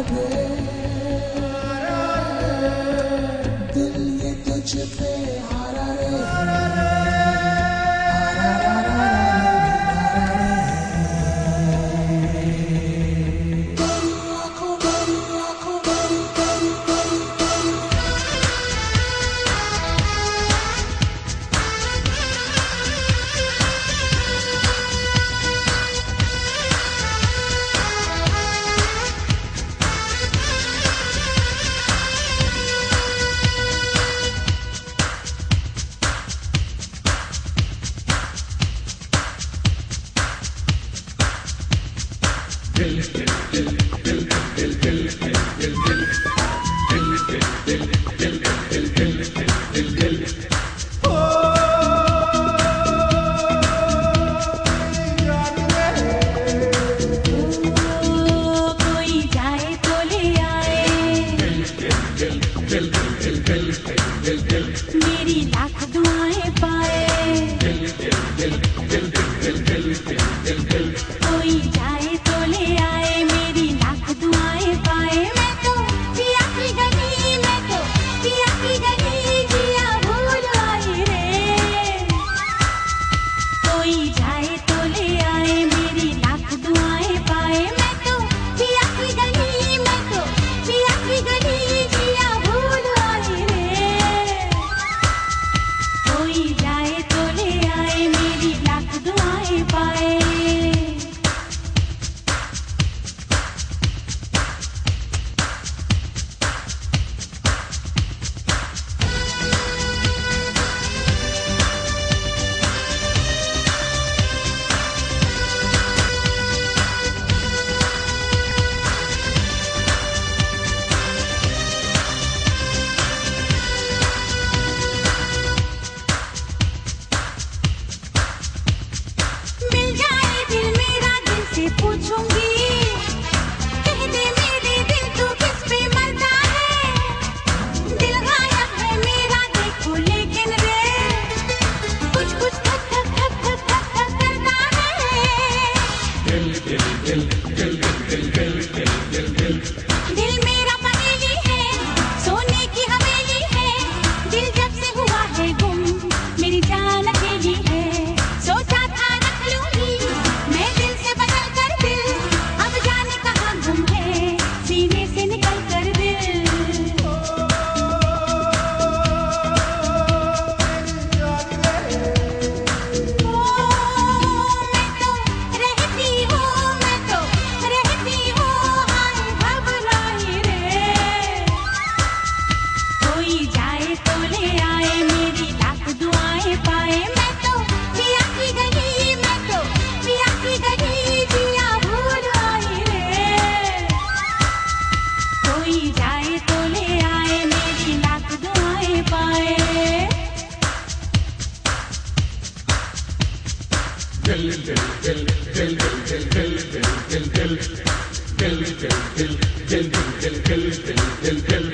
दे, दिल ये तुझ पे हारा रे। मेरी लाख दुआएं पाए, कोई जाए तो ले आए। मेरी लाख दुआएं पाए, मैं तो पिया की गली, मैं तो पिया की गली जिया भूल आई रे। कोई जाए तो ले आए, मेरी लाख दुआएं पाए, मैं तो पिया की गली, मैं तो पिया की गली जिया भूल आई रे। कोई जाए तो ले आए, मेरी लाख दुआएं पाए। पूछूंगी, कह दे मेरे दिल तू किस पे मरता है। दिल गायब है मेरा देखो लेकिन रे, कुछ कुछ धक धक धक धक धक धक करता है। दिल दिल दिल दिल दिल दिल दिल दिल दिल दिल मेरा पहेली है, सोने की हवेली है। दिल जब से हुआ है गुम, मेरी जान अकेली है। सोचा था रख लूंगी मैं दिल से बदल कर दिल, अब जाने कहाँ गुम है सीने से निकल कर दिल। मैं तो रहती हूँ, मैं तो रहती हूँ हाय घबराई रे। कोई जाए तो ले आए, मेरी लाख दुआएं पाए, मैं तो पिया की गली, मैं तो पिया की गली जिया भूल आई रे। कोई जाए तो ले आए, मेरी लाख दुआएं पाए। दिल दिल दिल दिल दिल दिल दिल दिल दिल दिल दिल दिल दिल दिल दिल दिल दिल दिल दिल